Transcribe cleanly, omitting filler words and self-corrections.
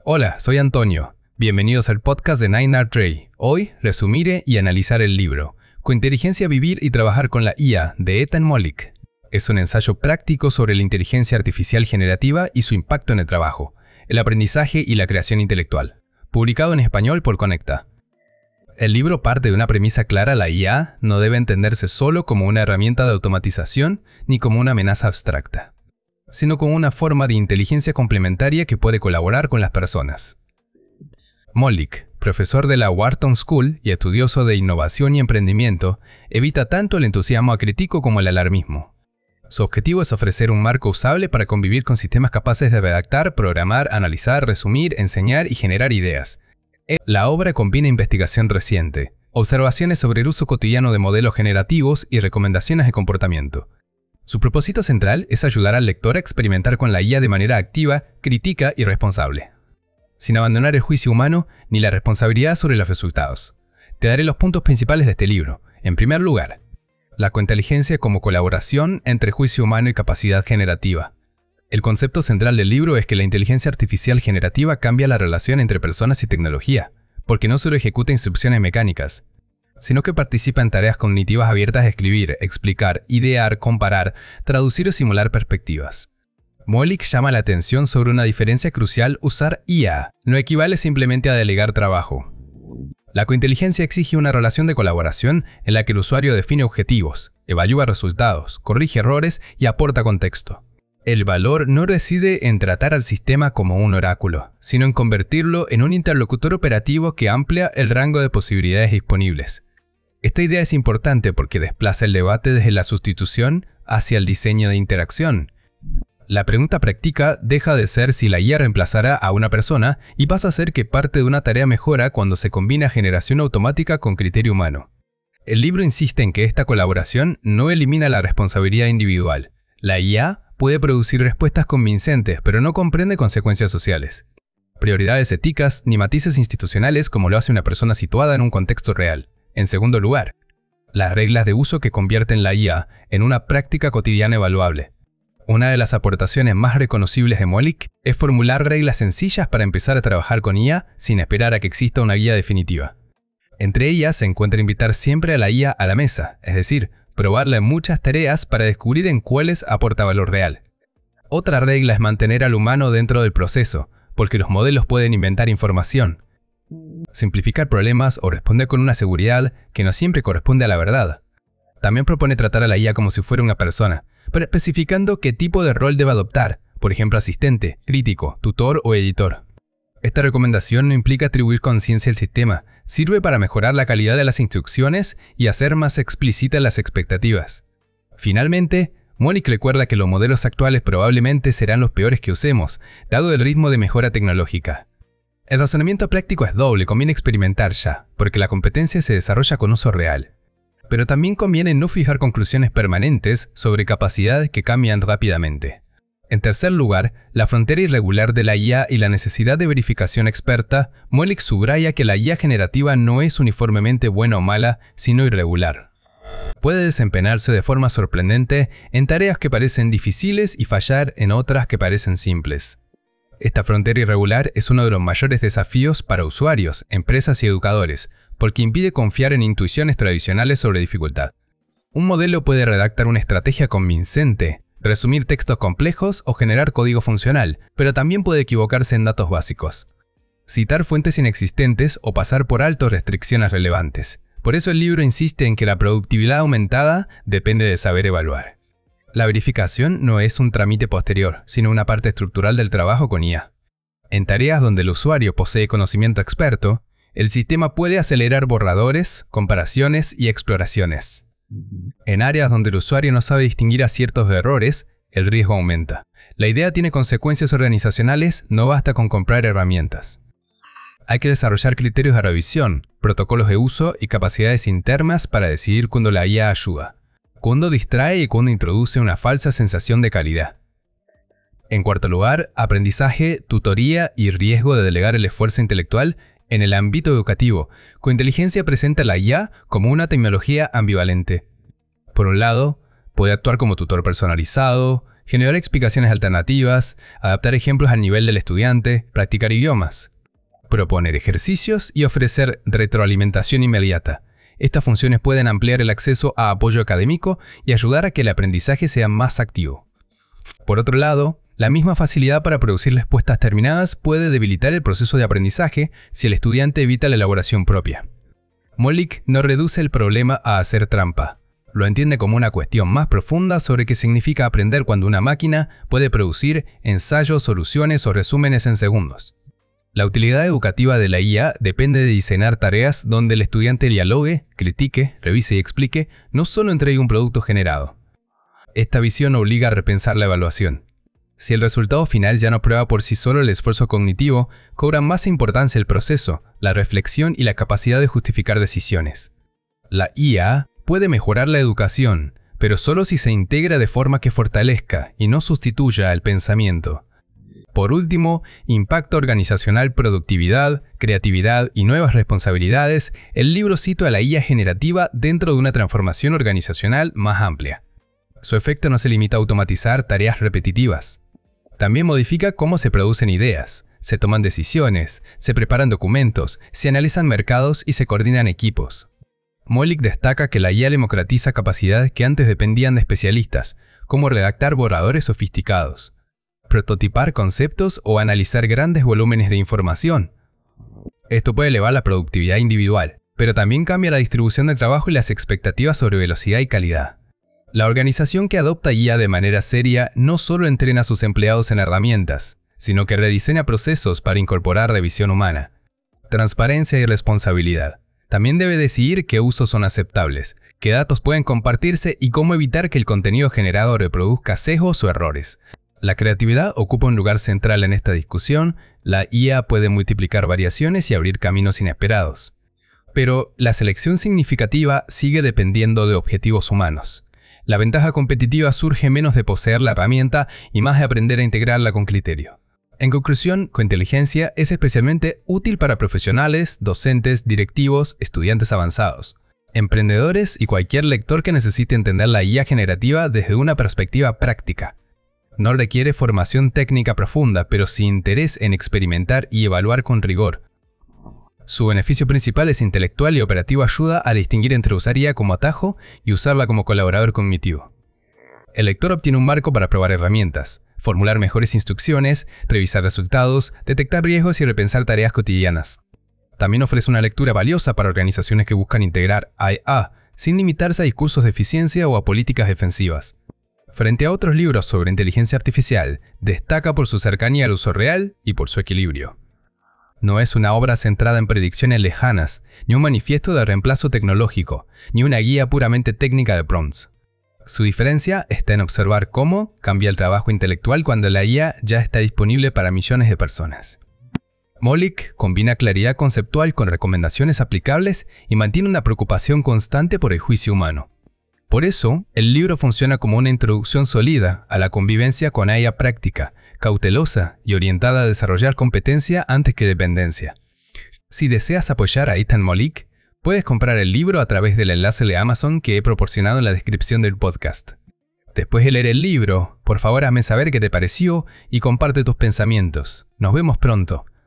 Hola, soy Antonio. Bienvenidos al podcast de 9ART. Hoy resumiré y analizar el libro Cointeligencia, vivir y trabajar con la IA de Ethan Mollick. Es un ensayo práctico sobre la inteligencia artificial generativa y su impacto en el trabajo, el aprendizaje y la creación intelectual. Publicado en español por Conecta. El libro parte de una premisa clara: la IA no debe entenderse solo como una herramienta de automatización ni como una amenaza abstracta, sino como una forma de inteligencia complementaria que puede colaborar con las personas. Mollick, profesor de la Wharton School y estudioso de innovación y emprendimiento, evita tanto el entusiasmo acrítico como el alarmismo. Su objetivo es ofrecer un marco usable para convivir con sistemas capaces de redactar, programar, analizar, resumir, enseñar y generar ideas. La obra combina investigación reciente, observaciones sobre el uso cotidiano de modelos generativos y recomendaciones de comportamiento. Su propósito central es ayudar al lector a experimentar con la IA de manera activa, crítica y responsable, sin abandonar el juicio humano ni la responsabilidad sobre los resultados. Te daré los puntos principales de este libro. En primer lugar, la cointeligencia como colaboración entre juicio humano y capacidad generativa. El concepto central del libro es que la inteligencia artificial generativa cambia la relación entre personas y tecnología, porque no solo ejecuta instrucciones mecánicas, sino que participa en tareas cognitivas abiertas de escribir, explicar, idear, comparar, traducir o simular perspectivas. Mollick llama la atención sobre una diferencia crucial: usar IA no equivale simplemente a delegar trabajo. La cointeligencia exige una relación de colaboración en la que el usuario define objetivos, evalúa resultados, corrige errores y aporta contexto. El valor no reside en tratar al sistema como un oráculo, sino en convertirlo en un interlocutor operativo que amplía el rango de posibilidades disponibles. Esta idea es importante porque desplaza el debate desde la sustitución hacia el diseño de interacción. La pregunta práctica deja de ser si la IA reemplazará a una persona y pasa a ser que parte de una tarea mejora cuando se combina generación automática con criterio humano. El libro insiste en que esta colaboración no elimina la responsabilidad individual. La IA puede producir respuestas convincentes, pero no comprende consecuencias sociales, prioridades éticas ni matices institucionales como lo hace una persona situada en un contexto real. En segundo lugar, las reglas de uso que convierten la IA en una práctica cotidiana evaluable. Una de las aportaciones más reconocibles de Mollick es formular reglas sencillas para empezar a trabajar con IA sin esperar a que exista una guía definitiva. Entre ellas se encuentra invitar siempre a la IA a la mesa, es decir, probarla en muchas tareas para descubrir en cuáles aporta valor real. Otra regla es mantener al humano dentro del proceso, porque los modelos pueden inventar información, simplificar problemas o responder con una seguridad que no siempre corresponde a la verdad. También propone tratar a la IA como si fuera una persona, pero especificando qué tipo de rol debe adoptar, por ejemplo asistente, crítico, tutor o editor. Esta recomendación no implica atribuir conciencia al sistema, sirve para mejorar la calidad de las instrucciones y hacer más explícitas las expectativas. Finalmente, Mollick recuerda que los modelos actuales probablemente serán los peores que usemos, dado el ritmo de mejora tecnológica. El razonamiento práctico es doble: conviene experimentar ya, porque la competencia se desarrolla con uso real. Pero también conviene no fijar conclusiones permanentes sobre capacidades que cambian rápidamente. En tercer lugar, la frontera irregular de la IA y la necesidad de verificación experta. Mollick subraya que la IA generativa no es uniformemente buena o mala, sino irregular. Puede desempeñarse de forma sorprendente en tareas que parecen difíciles y fallar en otras que parecen simples. Esta frontera irregular es uno de los mayores desafíos para usuarios, empresas y educadores, porque impide confiar en intuiciones tradicionales sobre dificultad. Un modelo puede redactar una estrategia convincente, resumir textos complejos o generar código funcional, pero también puede equivocarse en datos básicos, citar fuentes inexistentes o pasar por alto restricciones relevantes. Por eso el libro insiste en que la productividad aumentada depende de saber evaluar. La verificación no es un trámite posterior, sino una parte estructural del trabajo con IA. En tareas donde el usuario posee conocimiento experto, el sistema puede acelerar borradores, comparaciones y exploraciones. En áreas donde el usuario no sabe distinguir aciertos de errores, el riesgo aumenta. La idea tiene consecuencias organizacionales, no basta con comprar herramientas. Hay que desarrollar criterios de revisión, protocolos de uso y capacidades internas para decidir cuándo la IA ayuda, cuándo distrae y cuándo introduce una falsa sensación de calidad. En cuarto lugar, aprendizaje, tutoría y riesgo de delegar el esfuerzo intelectual. En el ámbito educativo, Cointeligencia presenta la IA como una tecnología ambivalente. Por un lado, puede actuar como tutor personalizado, generar explicaciones alternativas, adaptar ejemplos al nivel del estudiante, practicar idiomas, proponer ejercicios y ofrecer retroalimentación inmediata. Estas funciones pueden ampliar el acceso a apoyo académico y ayudar a que el aprendizaje sea más activo. Por otro lado, la misma facilidad para producir respuestas terminadas puede debilitar el proceso de aprendizaje si el estudiante evita la elaboración propia. Molik no reduce el problema a hacer trampa. Lo entiende como una cuestión más profunda sobre qué significa aprender cuando una máquina puede producir ensayos, soluciones o resúmenes en segundos. La utilidad educativa de la IA depende de diseñar tareas donde el estudiante dialogue, critique, revise y explique, no solo entregue un producto generado. Esta visión obliga a repensar la evaluación. Si el resultado final ya no prueba por sí solo el esfuerzo cognitivo, cobra más importancia el proceso, la reflexión y la capacidad de justificar decisiones. La IA puede mejorar la educación, pero solo si se integra de forma que fortalezca y no sustituya al pensamiento. Por último, impacto organizacional, productividad, creatividad y nuevas responsabilidades, el libro cita a la IA generativa dentro de una transformación organizacional más amplia. Su efecto no se limita a automatizar tareas repetitivas. También modifica cómo se producen ideas, se toman decisiones, se preparan documentos, se analizan mercados y se coordinan equipos. Molik destaca que la IA democratiza capacidades que antes dependían de especialistas, como redactar borradores sofisticados, prototipar conceptos o analizar grandes volúmenes de información. Esto puede elevar la productividad individual, pero también cambia la distribución del trabajo y las expectativas sobre velocidad y calidad. La organización que adopta IA de manera seria no solo entrena a sus empleados en herramientas, sino que rediseña procesos para incorporar revisión humana, transparencia y responsabilidad. También debe decidir qué usos son aceptables, qué datos pueden compartirse y cómo evitar que el contenido generado reproduzca sesgos o errores. La creatividad ocupa un lugar central en esta discusión. La IA puede multiplicar variaciones y abrir caminos inesperados. Pero la selección significativa sigue dependiendo de objetivos humanos. La ventaja competitiva surge menos de poseer la herramienta y más de aprender a integrarla con criterio. En conclusión, Cointeligencia es especialmente útil para profesionales, docentes, directivos, estudiantes avanzados, emprendedores y cualquier lector que necesite entender la IA generativa desde una perspectiva práctica. No requiere formación técnica profunda, pero sí interés en experimentar y evaluar con rigor. Su beneficio principal es intelectual y operativo ayuda a distinguir entre usar IA como atajo y usarla como colaborador cognitivo. El lector obtiene un marco para probar herramientas, formular mejores instrucciones, revisar resultados, detectar riesgos y repensar tareas cotidianas. También ofrece una lectura valiosa para organizaciones que buscan integrar IA sin limitarse a discursos de eficiencia o a políticas defensivas. Frente a otros libros sobre inteligencia artificial, destaca por su cercanía al uso real y por su equilibrio. No es una obra centrada en predicciones lejanas, ni un manifiesto de reemplazo tecnológico, ni una guía puramente técnica de prompts. Su diferencia está en observar cómo cambia el trabajo intelectual cuando la IA ya está disponible para millones de personas. Molik combina claridad conceptual con recomendaciones aplicables y mantiene una preocupación constante por el juicio humano. Por eso, el libro funciona como una introducción sólida a la convivencia con IA práctica, cautelosa y orientada a desarrollar competencia antes que dependencia. Si deseas apoyar a Ethan Molik, puedes comprar el libro a través del enlace de Amazon que he proporcionado en la descripción del podcast. Después de leer el libro, por favor hazme saber qué te pareció y comparte tus pensamientos. Nos vemos pronto.